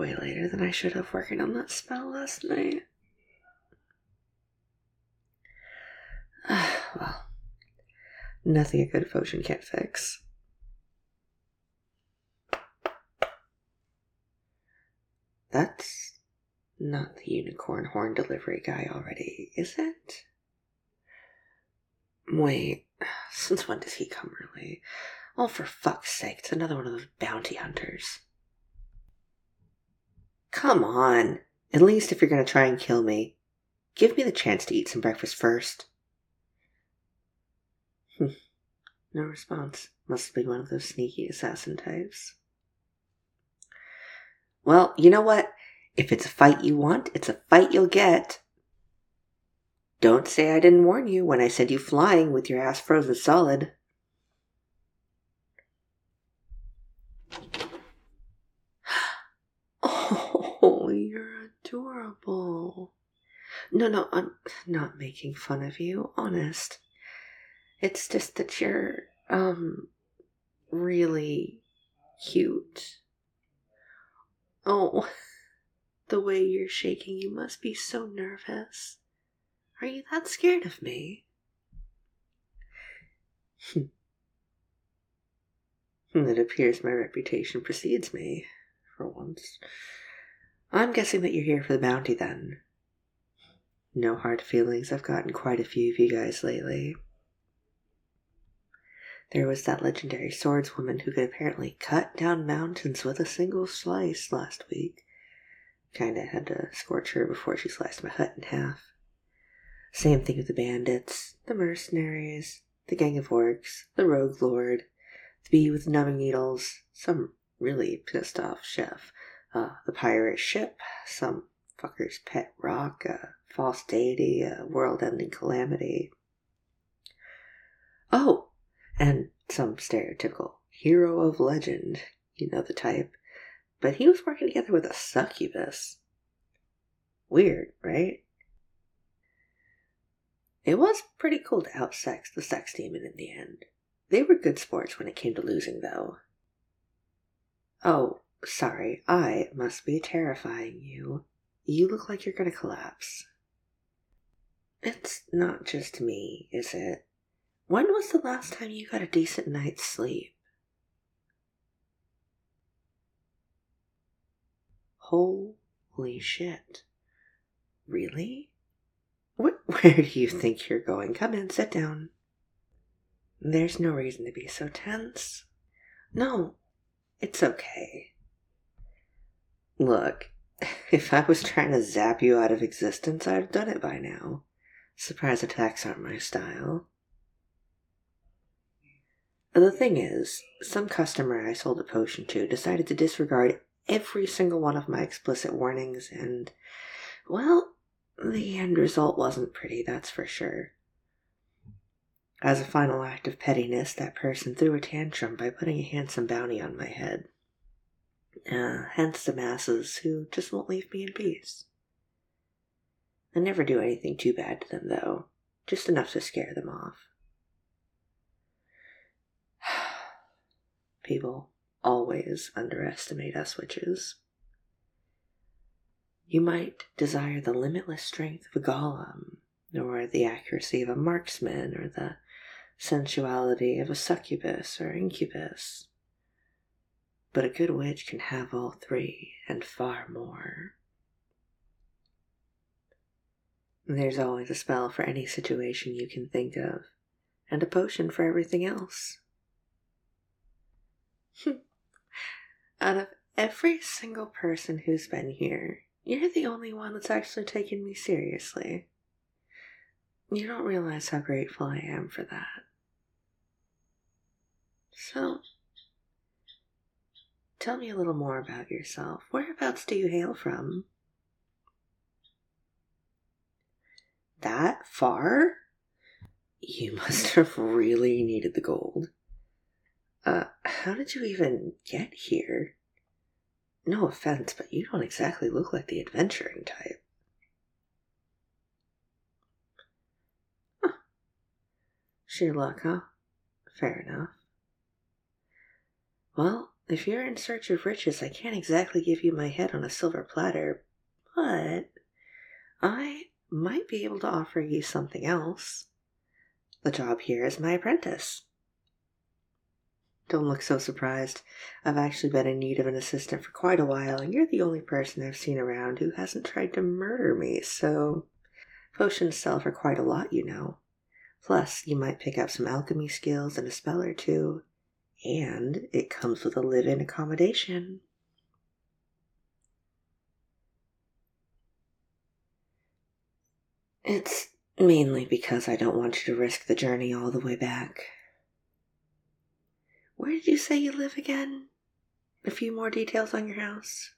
way later than I should have working on that spell last night. Well, nothing a good potion can't fix. That's not the unicorn horn delivery guy already, is it? Wait, since when does he come early? Oh, for fuck's sake, it's another one of those bounty hunters. Come on. At least if you're going to try and kill me, give me the chance to eat some breakfast first. No response. Must be one of those sneaky assassin types. Well, you know what? If it's a fight you want, it's a fight you'll get. Don't say I didn't warn you when I sent you flying with your ass frozen solid. Oh, you're adorable. No, I'm not making fun of you, honest. It's just that you're, really cute. Oh, the way you're shaking, you must be so nervous. Are you that scared of me? It appears my reputation precedes me, for once. I'm guessing that you're here for the bounty, then. No hard feelings, I've gotten quite a few of you guys lately. There was that legendary swordswoman who could apparently cut down mountains with a single slice last week. Kinda had to scorch her before she sliced my hut in half. Same thing with the bandits, the mercenaries, the gang of orcs, the rogue lord, the bee with numbing needles, some really pissed off chef, the pirate ship, some fucker's pet rock, a false deity, a world-ending calamity. Oh, and some stereotypical hero of legend, you know the type. But he was working together with a succubus. Weird, right? It was pretty cool to outsex the sex demon in the end. They were good sports when it came to losing, though. Oh, sorry, I must be terrifying you. You look like you're gonna collapse. It's not just me, is it? When was the last time you got a decent night's sleep? Holy shit. Really? Where do you think you're going? Come in, sit down. There's no reason to be so tense. No, it's okay. Look, if I was trying to zap you out of existence, I'd have done it by now. Surprise attacks aren't my style. The thing is, some customer I sold a potion to decided to disregard every single one of my explicit warnings, and, well, the end result wasn't pretty, that's for sure. As a final act of pettiness, that person threw a tantrum by putting a handsome bounty on my head. Hence the masses who just won't leave me in peace. I never do anything too bad to them, though, just enough to scare them off. People always underestimate us witches. You might desire the limitless strength of a golem, or the accuracy of a marksman, or the sensuality of a succubus or incubus. But a good witch can have all three, and far more. There's always a spell for any situation you can think of, and a potion for everything else. Out of every single person who's been here, you're the only one that's actually taken me seriously. You don't realize how grateful I am for that. So, tell me a little more about yourself. Whereabouts do you hail from? That far? You must have really needed the gold. How did you even get here? No offense, but you don't exactly look like the adventuring type. Huh. Sheer luck, huh? Fair enough. Well, if you're in search of riches, I can't exactly give you my head on a silver platter, but I might be able to offer you something else. The job here is my apprentice. Don't look so surprised. I've actually been in need of an assistant for quite a while, and you're the only person I've seen around who hasn't tried to murder me, so potions sell for quite a lot, you know. Plus, you might pick up some alchemy skills and a spell or two, and it comes with a live-in accommodation. It's mainly because I don't want you to risk the journey all the way back. Where did you say you live again? A few more details on your house?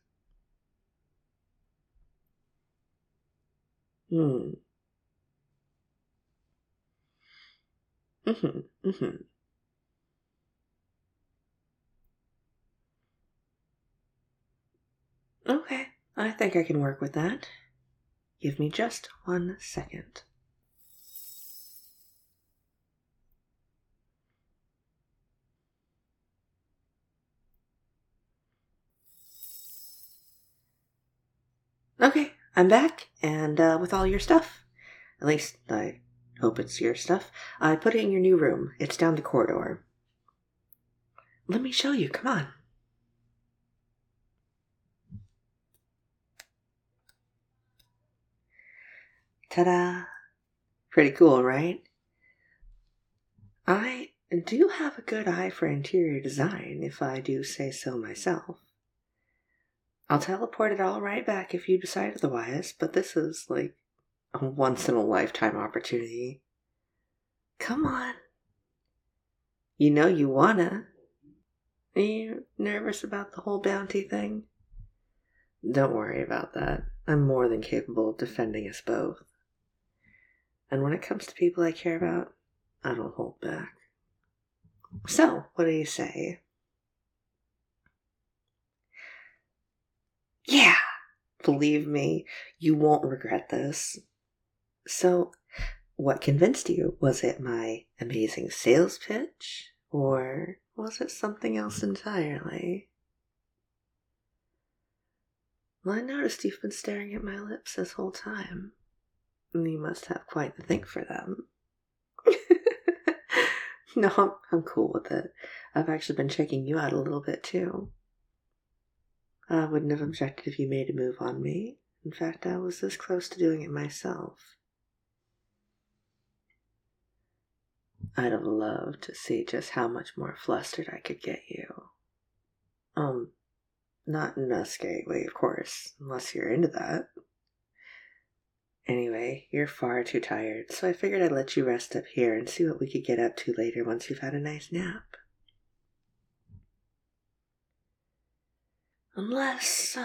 Mm-hmm. Okay, I think I can work with that. Give me just 1 second. Okay, I'm back, and with all your stuff. At least, I hope it's your stuff. I put it in your new room. It's down the corridor. Let me show you, come on. Ta-da! Pretty cool, right? I do have a good eye for interior design, if I do say so myself. I'll teleport it all right back if you decide otherwise, but this is like a once-in-a-lifetime opportunity. Come on. You know you wanna. Are you nervous about the whole bounty thing? Don't worry about that. I'm more than capable of defending us both. And when it comes to people I care about, I don't hold back. So, what do you say? Yeah! Believe me, you won't regret this. So, what convinced you? Was it my amazing sales pitch? Or was it something else entirely? Well, I noticed you've been staring at my lips this whole time. You must have quite the thing for them. No, I'm cool with it. I've actually been checking you out a little bit too. I wouldn't have objected if you made a move on me. In fact, I was this close to doing it myself. I'd have loved to see just how much more flustered I could get you. Not in a scary way, of course, unless you're into that. Anyway, you're far too tired, so I figured I'd let you rest up here and see what we could get up to later once you've had a nice nap. Unless,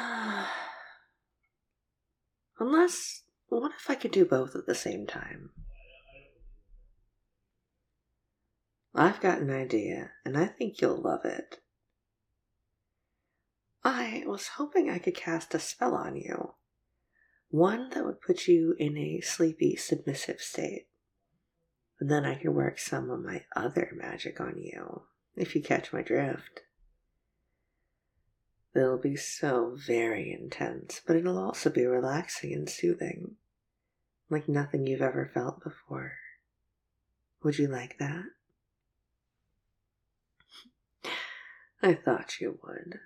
what if I could do both at the same time? I've got an idea, and I think you'll love it. I was hoping I could cast a spell on you. One that would put you in a sleepy, submissive state. And then I could work some of my other magic on you, if you catch my drift. It'll be so very intense, but it'll also be relaxing and soothing. Like nothing you've ever felt before. Would you like that? I thought you would.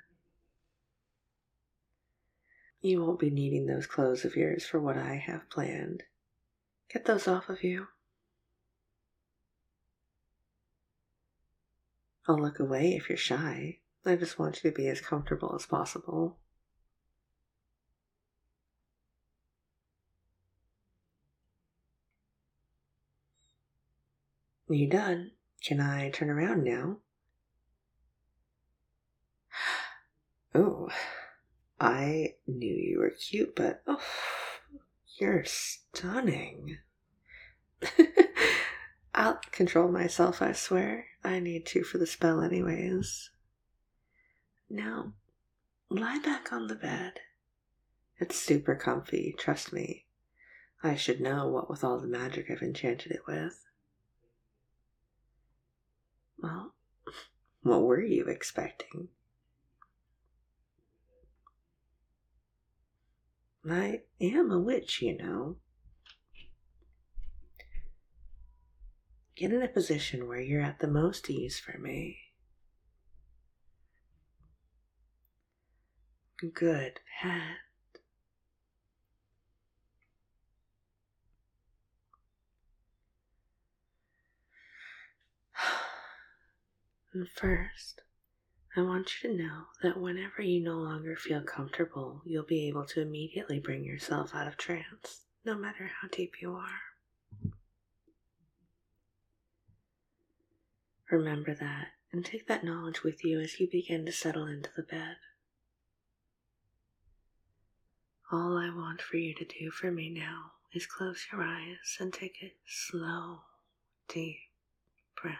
You won't be needing those clothes of yours for what I have planned. Get those off of you. I'll look away if you're shy. I just want you to be as comfortable as possible. You done? Can I turn around now? Oh, I knew you were cute, but you're stunning. I'll control myself, I swear. I need to for the spell anyways. Now, lie back on the bed. It's super comfy, trust me. I should know what with all the magic I've enchanted it with. Well, what were you expecting? I am a witch, you know. Get in a position where you're at the most ease for me. Good, Pat. And first, I want you to know that whenever you no longer feel comfortable, you'll be able to immediately bring yourself out of trance, no matter how deep you are. Remember that, and take that knowledge with you as you begin to settle into the bed. All I want for you to do for me now is close your eyes and take a slow, deep breath.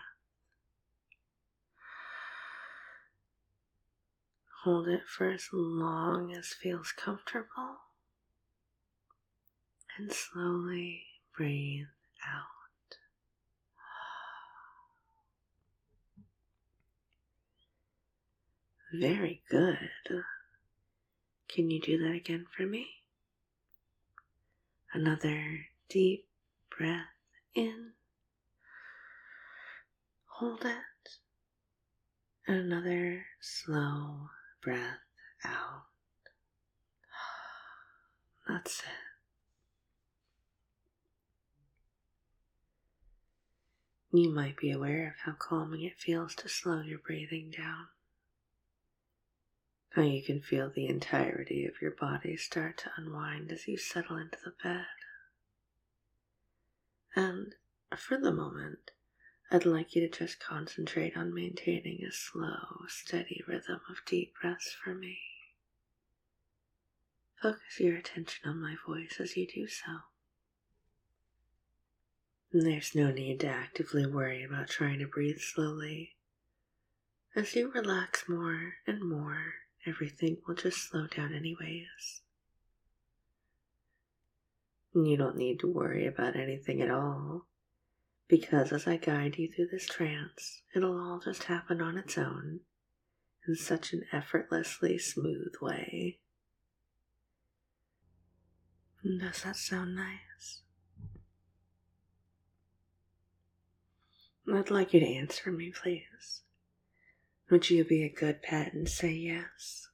Hold it for as long as feels comfortable, and slowly breathe out. Very good. Can you do that again for me? Another deep breath in. Hold it. And another slow breath out. That's it. You might be aware of how calming it feels to slow your breathing down. How you can feel the entirety of your body start to unwind as you settle into the bed. And for the moment, I'd like you to just concentrate on maintaining a slow, steady rhythm of deep breaths for me. Focus your attention on my voice as you do so. And there's no need to actively worry about trying to breathe slowly. As you relax more and more, everything will just slow down anyways. You don't need to worry about anything at all, because as I guide you through this trance, it'll all just happen on its own in such an effortlessly smooth way. Does that sound nice? I'd like you to answer me, please. Would you be a good pet and say yes?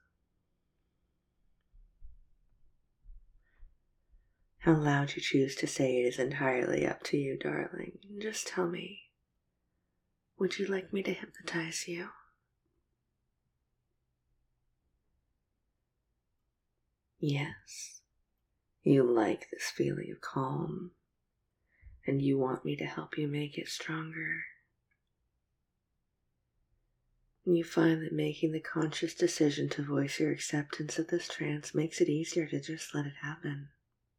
How loud you choose to say it is entirely up to you, darling. Just tell me. Would you like me to hypnotize you? Yes. You like this feeling of calm, and you want me to help you make it stronger. You find that making the conscious decision to voice your acceptance of this trance makes it easier to just let it happen.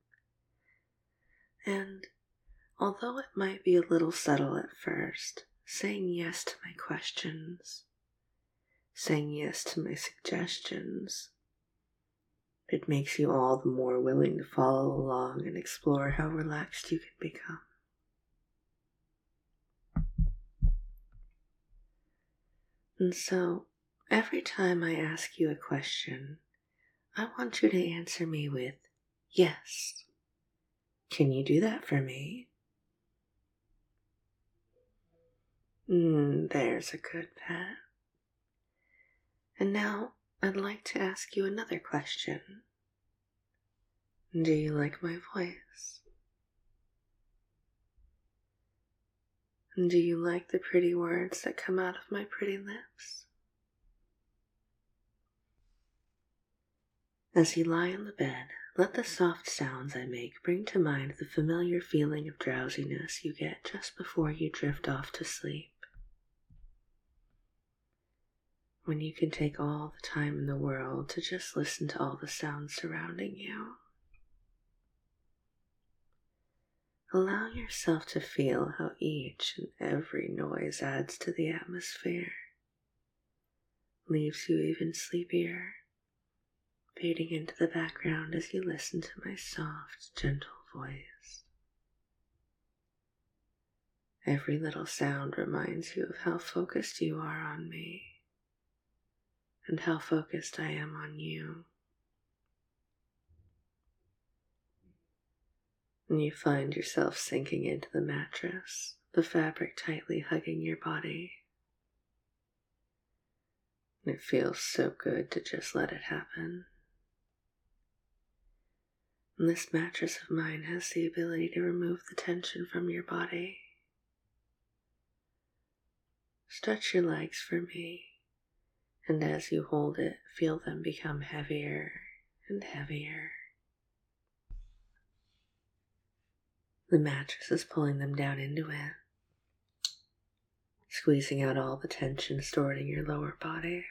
And although it might be a little subtle at first, saying yes to my questions, saying yes to my suggestions, it makes you all the more willing to follow along and explore how relaxed you can become. And so, every time I ask you a question, I want you to answer me with yes. Can you do that for me? There's a good pet. And now, I'd like to ask you another question. Do you like my voice? Do you like the pretty words that come out of my pretty lips? As you lie on the bed, let the soft sounds I make bring to mind the familiar feeling of drowsiness you get just before you drift off to sleep. When you can take all the time in the world to just listen to all the sounds surrounding you. Allow yourself to feel how each and every noise adds to the atmosphere, leaves you even sleepier, fading into the background as you listen to my soft, gentle voice. Every little sound reminds you of how focused you are on me, and how focused I am on you. And you find yourself sinking into the mattress, the fabric tightly hugging your body. And it feels so good to just let it happen. And this mattress of mine has the ability to remove the tension from your body. Stretch your legs for me, and as you hold it, feel them become heavier and heavier. The mattress is pulling them down into it, squeezing out all the tension stored in your lower body.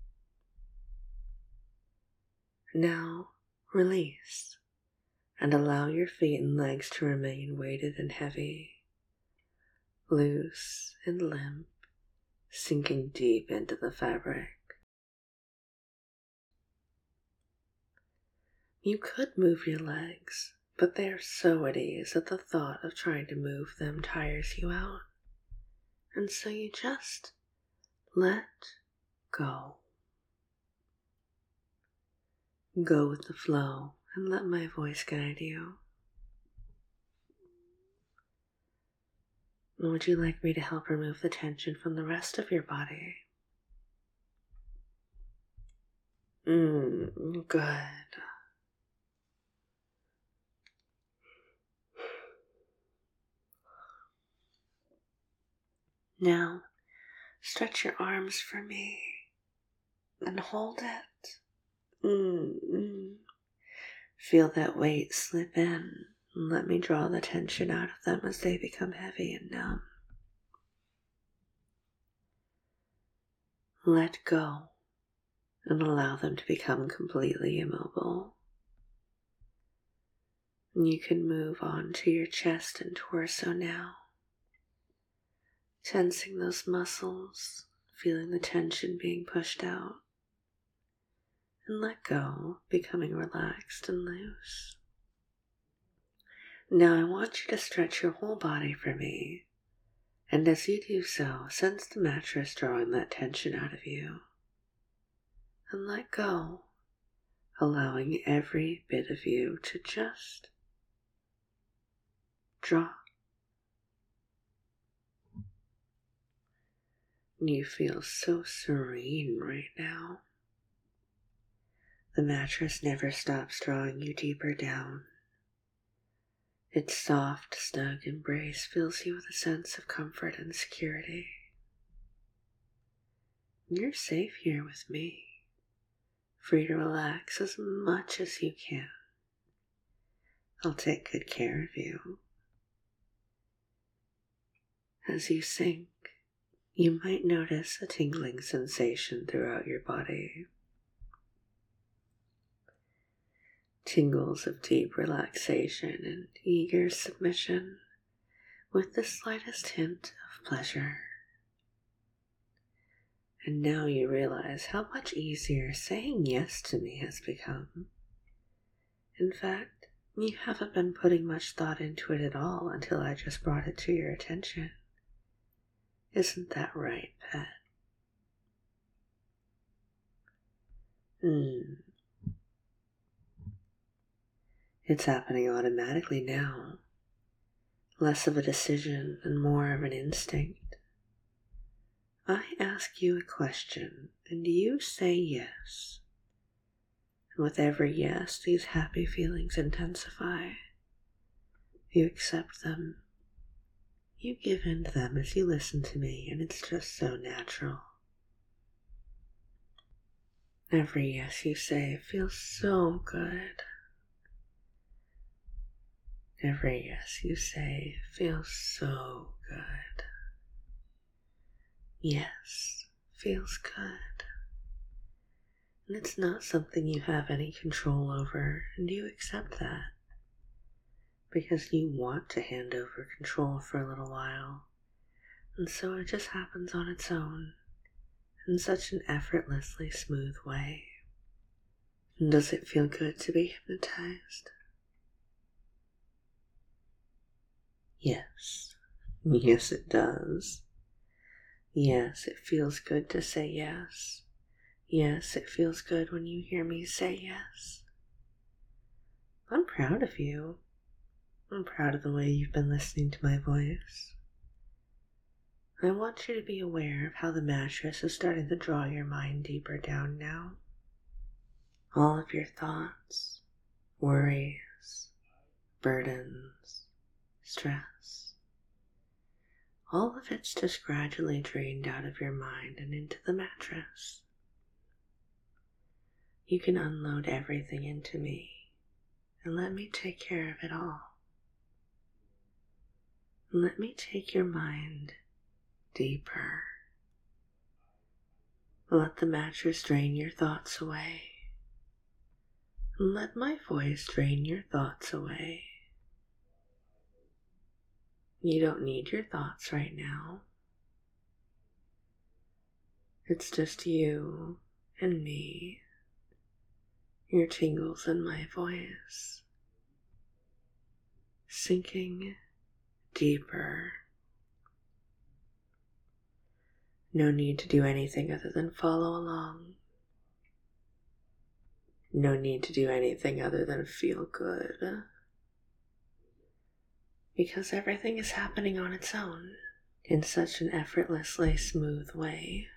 Now, release, and allow your feet and legs to remain weighted and heavy, loose and limp, sinking deep into the fabric. You could move your legs, but they are so at ease that the thought of trying to move them tires you out. And so you just let go. Go with the flow and let my voice guide you. Would you like me to help remove the tension from the rest of your body? Good. Now, stretch your arms for me and hold it. Feel that weight slip in and let me draw the tension out of them as they become heavy and numb. Let go and allow them to become completely immobile. You can move on to your chest and torso now, tensing those muscles, feeling the tension being pushed out, and let go, becoming relaxed and loose. Now I want you to stretch your whole body for me, and as you do so, sense the mattress drawing that tension out of you, and let go, allowing every bit of you to just drop. You feel so serene right now. The mattress never stops drawing you deeper down. Its soft, snug embrace fills you with a sense of comfort and security. You're safe here with me, free to relax as much as you can. I'll take good care of you. As you sink, you might notice a tingling sensation throughout your body. Tingles of deep relaxation and eager submission, with the slightest hint of pleasure. And now you realize how much easier saying yes to me has become. In fact, you haven't been putting much thought into it at all until I just brought it to your attention. Isn't that right, pet? It's happening automatically now. Less of a decision and more of an instinct. I ask you a question, and you say yes. And with every yes, these happy feelings intensify. You accept them. You give in to them as you listen to me, and it's just so natural. Every yes you say feels so good. Every yes you say feels so good. Yes feels good. And it's not something you have any control over, and you accept that. Because you want to hand over control for a little while, and so it just happens on its own, in such an effortlessly smooth way. And does it feel good to be hypnotized? Yes. Yes, it does. Yes, it feels good to say yes. Yes, it feels good when you hear me say yes. I'm proud of you. I'm proud of the way you've been listening to my voice. I want you to be aware of how the mattress is starting to draw your mind deeper down now. All of your thoughts, worries, burdens, stress, all of it's just gradually drained out of your mind and into the mattress. You can unload everything into me and let me take care of it all. And let me take your mind deeper. Let the mattress drain your thoughts away. And let my voice drain your thoughts away. You don't need your thoughts right now. It's just you and me, your tingles and my voice, sinking deeper. No need to do anything other than follow along. No need to do anything other than feel good. Because everything is happening on its own in such an effortlessly smooth way.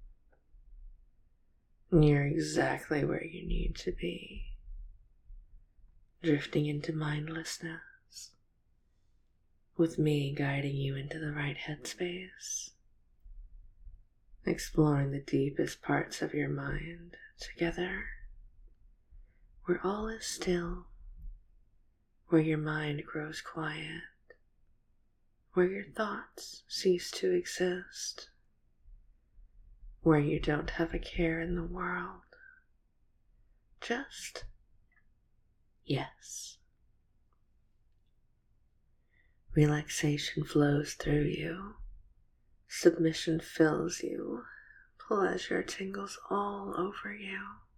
You're exactly where you need to be, drifting into mindlessness, with me guiding you into the right headspace, exploring the deepest parts of your mind together, where all is still, where your mind grows quiet, where your thoughts cease to exist, where you don't have a care in the world. Just yes. Relaxation flows through you. Submission fills you. Pleasure tingles all over you.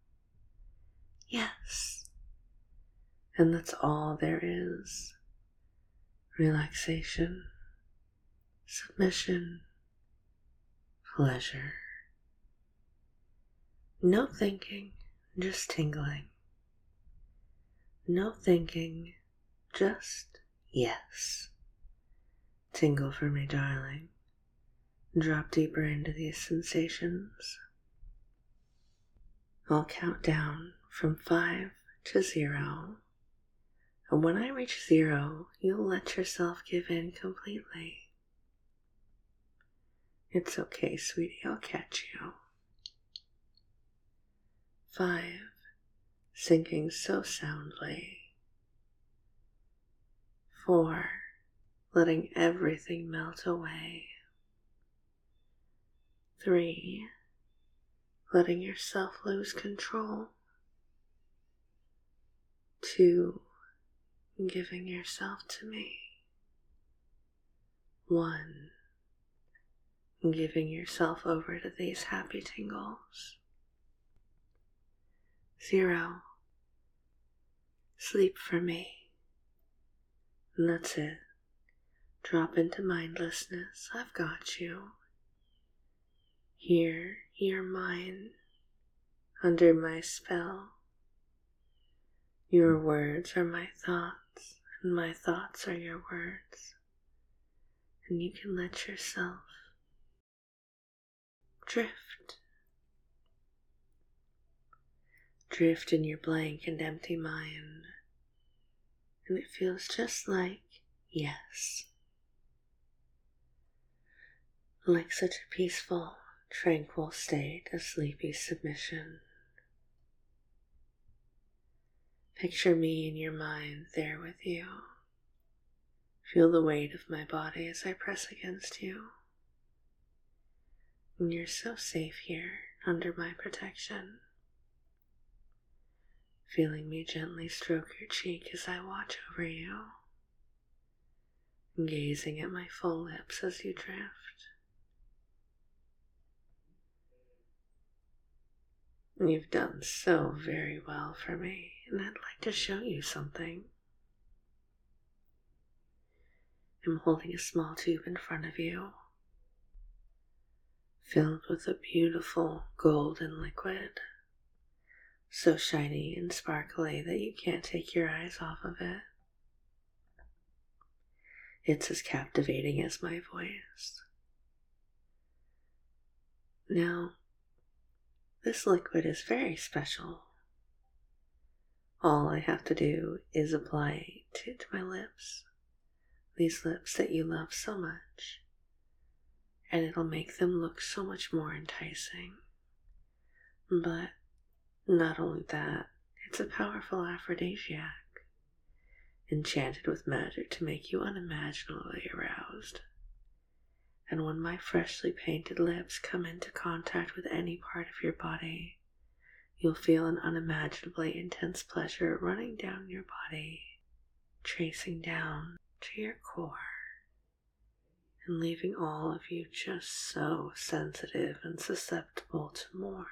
Yes. And that's all there is. Relaxation, submission, pleasure. No thinking, just tingling. No thinking, just yes. Tingle for me, darling. Drop deeper into these sensations. I'll count down from 5 to 0. And when I reach 0, you'll let yourself give in completely. It's okay, sweetie, I'll catch you. 5, sinking so soundly. 4, letting everything melt away. 3, letting yourself lose control. 2, giving yourself to me. 1, giving yourself over to these happy tingles. 0, sleep for me. And that's it. Drop into mindlessness. I've got you. Here, you're mine, under my spell. Your words are my thoughts, and my thoughts are your words. And you can let yourself drift. Drift in your blank and empty mind. And it feels just like yes. Like such a peaceful, tranquil state of sleepy submission. Picture me in your mind there with you. Feel the weight of my body as I press against you. And you're so safe here under my protection. Feeling me gently stroke your cheek as I watch over you. Gazing at my full lips as you drift. You've done so very well for me, and I'd like to show you something. I'm holding a small tube in front of you, filled with a beautiful golden liquid, so shiny and sparkly that you can't take your eyes off of it. It's as captivating as my voice. Now, this liquid is very special. All I have to do is apply it to my lips, these lips that you love so much, and it'll make them look so much more enticing. But not only that, it's a powerful aphrodisiac, enchanted with magic to make you unimaginably aroused. And when my freshly painted lips come into contact with any part of your body, you'll feel an unimaginably intense pleasure running down your body, tracing down to your core, and leaving all of you just so sensitive and susceptible to more.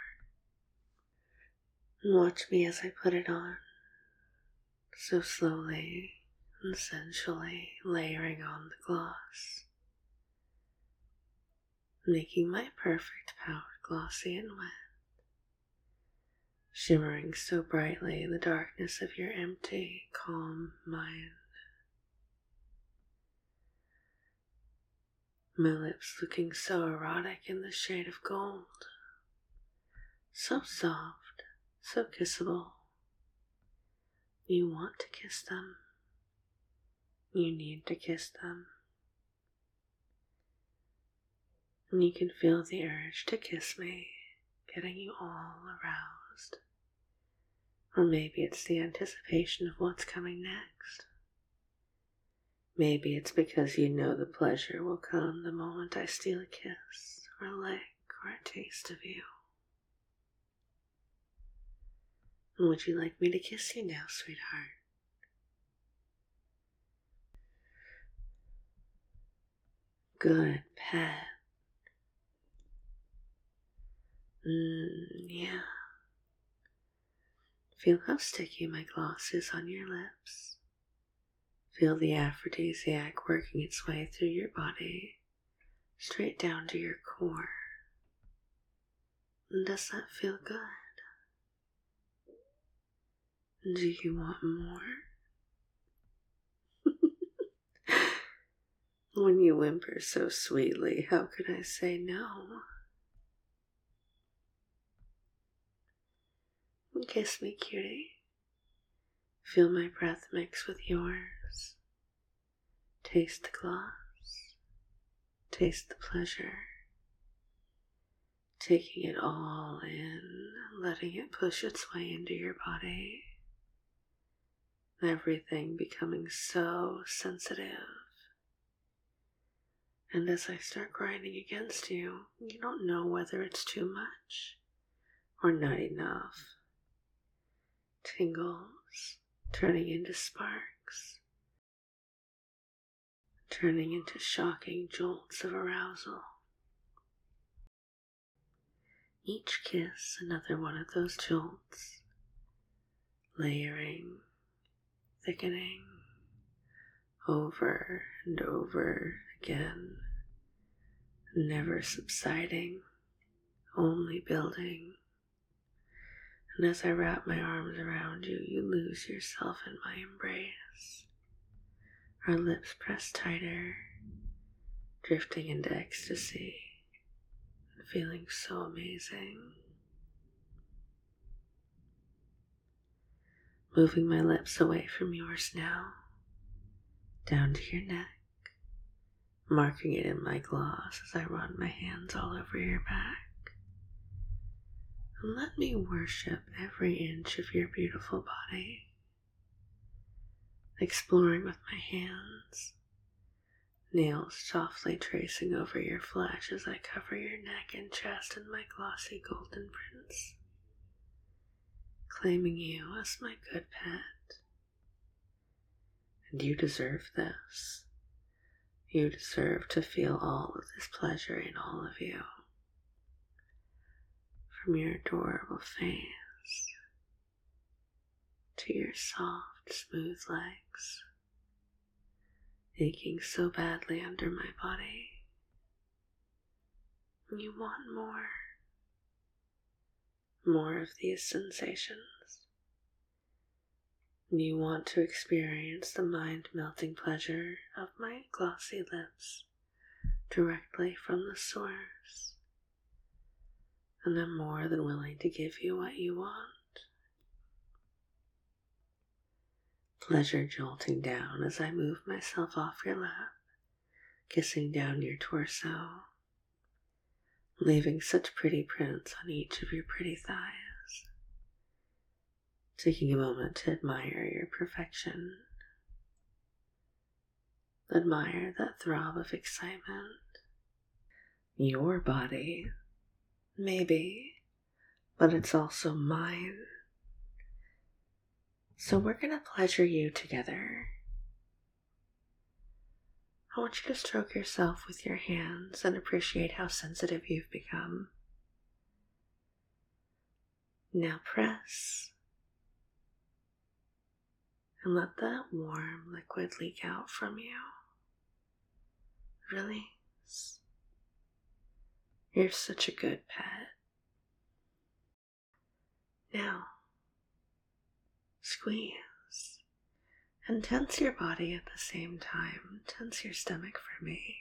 And watch me as I put it on, so slowly and sensually layering on the gloss, making my perfect powder glossy and wet, shimmering so brightly in the darkness of your empty, calm mind. My lips looking so erotic in the shade of gold, so soft, so kissable. You want to kiss them. You need to kiss them. And you can feel the urge to kiss me, getting you all aroused. Or maybe it's the anticipation of what's coming next. Maybe it's because you know the pleasure will come the moment I steal a kiss, or a lick, or a taste of you. And would you like me to kiss you now, sweetheart? Good pet. Yeah. Feel how sticky my gloss is on your lips. Feel the aphrodisiac working its way through your body, straight down to your core. And does that feel good? Do you want more? When you whimper so sweetly, how could I say no? Kiss me, cutie. Feel my breath mix with yours. Taste the gloss. Taste the pleasure. Taking it all in, letting it push its way into your body. Everything becoming so sensitive. And as I start grinding against you, you don't know whether it's too much or not enough. Tingles turning into sparks, turning into shocking jolts of arousal. Each kiss another one of those jolts, layering, thickening, over and over again, never subsiding, only building. And as I wrap my arms around you, you lose yourself in my embrace. Our lips press tighter, drifting into ecstasy, and feeling so amazing. Moving my lips away from yours now, down to your neck, marking it in my gloss as I run my hands all over your back. And let me worship every inch of your beautiful body, exploring with my hands, nails softly tracing over your flesh as I cover your neck and chest in my glossy golden prints, claiming you as my good pet. And you deserve this. You deserve to feel all of this pleasure in all of you. From your adorable face to your soft, smooth legs, aching so badly under my body. You want more. More of these sensations. You want to experience the mind-melting pleasure of my glossy lips directly from the source, and I'm more than willing to give you what you want. Pleasure jolting down as I move myself off your lap, kissing down your torso, leaving such pretty prints on each of your pretty thighs, taking a moment to admire your perfection. Admire that throb of excitement. Your body, maybe, but it's also mine. So we're going to pleasure you together. I want you to stroke yourself with your hands and appreciate how sensitive you've become. Now press and let that warm liquid leak out from you. Release. You're such a good pet. Now, squeeze and tense your body at the same time. Tense your stomach for me.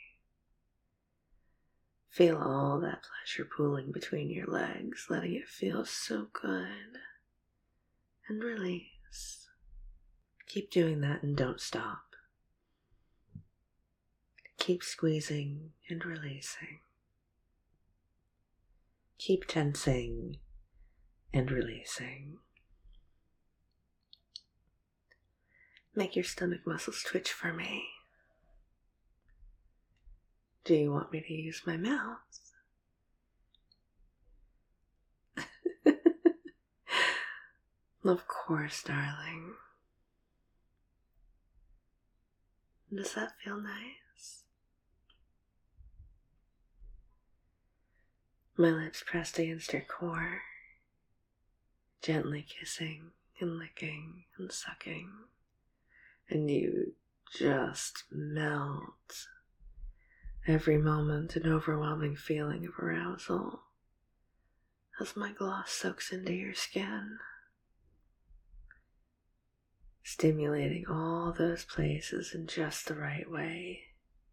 Feel all that pleasure pooling between your legs, letting it feel so good. And release. Keep doing that and don't stop. Keep squeezing and releasing. Keep tensing and releasing. Make your stomach muscles twitch for me. Do you want me to use my mouth? Of course, darling. Does that feel nice? My lips pressed against your core, gently kissing and licking and sucking, and you just melt. Every moment an overwhelming feeling of arousal as my gloss soaks into your skin, stimulating all those places in just the right way.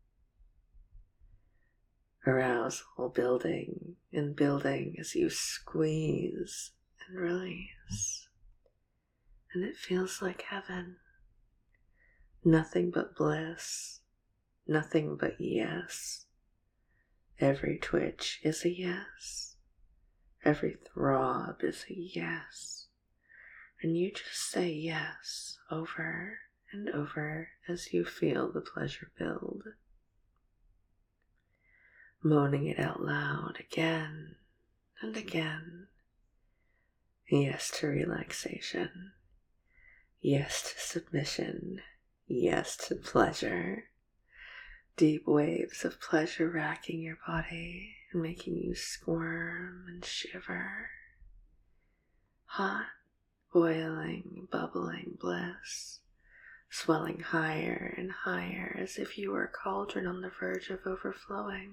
Arousal building and building as you squeeze and release. And it feels like heaven. Nothing but bliss. Nothing but yes. Every twitch is a yes. Every throb is a yes. And you just say yes over and over as you feel the pleasure build. Moaning it out loud again and again. Yes to relaxation. Yes to submission. Yes to pleasure. Deep waves of pleasure racking your body and making you squirm and shiver. Hot, boiling, bubbling bliss, swelling higher and higher as if you were a cauldron on the verge of overflowing.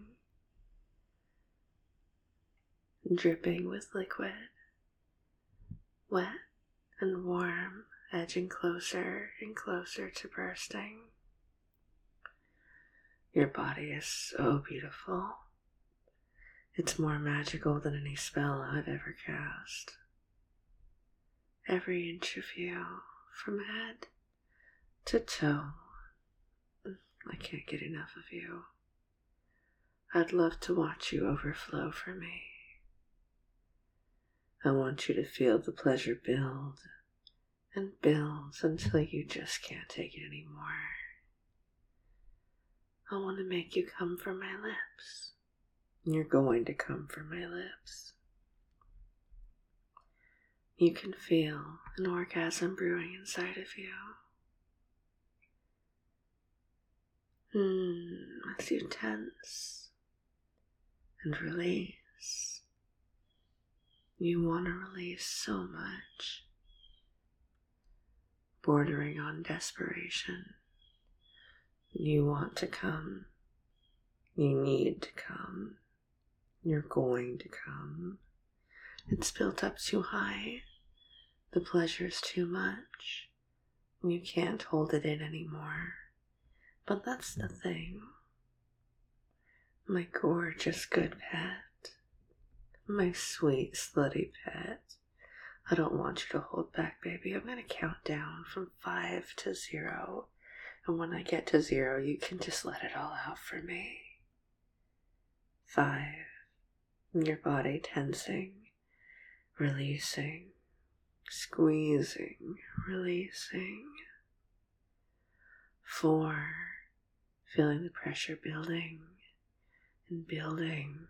Dripping with liquid, wet and warm, edging closer and closer to bursting. Your body is so beautiful. It's more magical than any spell I've ever cast. Every inch of you, from head to toe. I can't get enough of you. I'd love to watch you overflow for me. I want you to feel the pleasure build and build until you just can't take it anymore. I want to make you come for my lips. You're going to come for my lips. You can feel an orgasm brewing inside of you. As you tense and release. You want to release so much, bordering on desperation. You want to come. You need to come. You're going to come. It's built up too high. The pleasure's too much. You can't hold it in anymore. But that's the thing. My gorgeous good pet. My sweet slutty pet. I don't want you to hold back, baby. I'm going to count down from 5 to 0. And when I get to 0, you can just let it all out for me. 5. Your body tensing, releasing, squeezing, releasing. 4. Feeling the pressure building and building.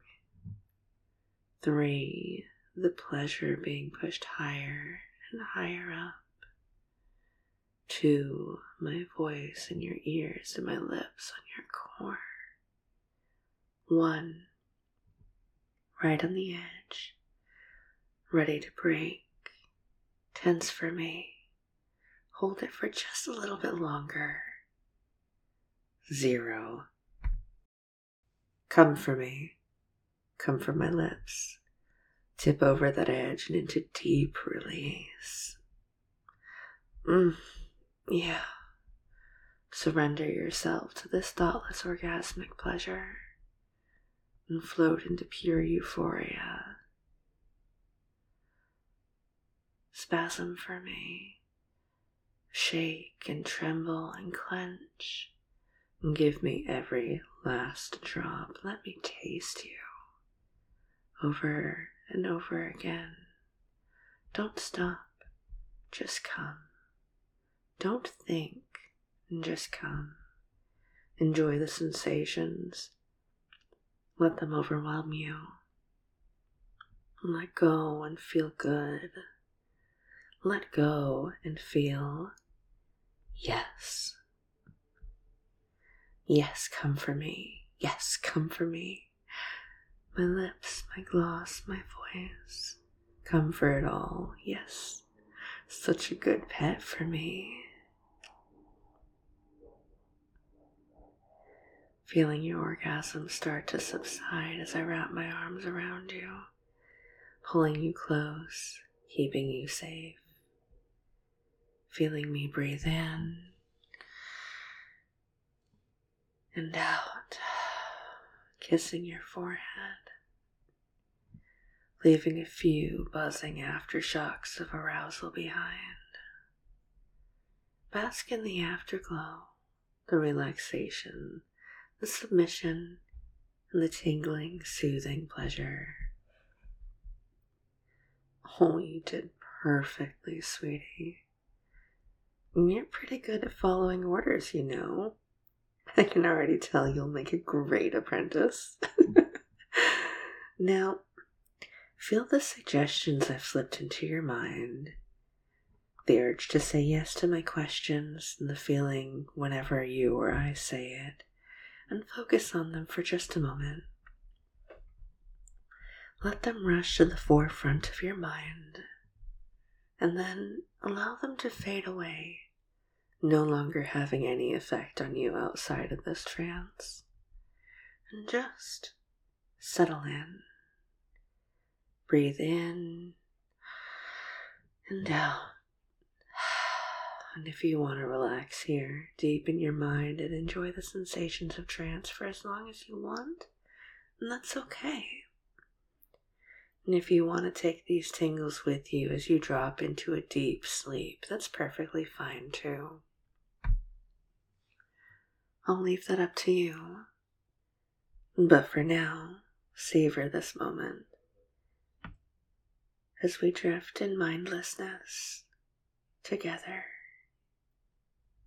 3. The pleasure being pushed higher and higher up. 2. My voice in your ears and my lips on your core. 1. Right on the edge, ready to break. Tense for me. Hold it for just a little bit longer. 0. Come for me. Come for my lips. Tip over that edge and into deep release. Yeah. Surrender yourself to this thoughtless orgasmic pleasure and float into pure euphoria. Spasm for me. Shake and tremble and clench. And give me every last drop. Let me taste you. Over and over again. Don't stop. Just come. Don't think. Just come. Enjoy the sensations. Let them overwhelm you. Let go and feel good. Let go and feel yes. Yes, come for me. Yes, come for me. My lips, my gloss, my voice. Come for it all. Yes. Such a good pet for me. Feeling your orgasm start to subside as I wrap my arms around you, pulling you close, keeping you safe. Feeling me breathe in and out, kissing your forehead, leaving a few buzzing aftershocks of arousal behind. Bask in the afterglow, the relaxation, the submission, and the tingling, soothing pleasure. Oh, you did perfectly, sweetie. You're pretty good at following orders, you know. I can already tell you'll make a great apprentice. Now, feel the suggestions I've slipped into your mind. The urge to say yes to my questions and the feeling whenever you or I say it, and focus on them for just a moment. Let them rush to the forefront of your mind, and then allow them to fade away, no longer having any effect on you outside of this trance. And just settle in. Breathe in and out. And if you want to relax here, deepen your mind and enjoy the sensations of trance for as long as you want, and that's okay. And if you want to take these tingles with you as you drop into a deep sleep, that's perfectly fine too. I'll leave that up to you. But for now, savor this moment as we drift in mindlessness together.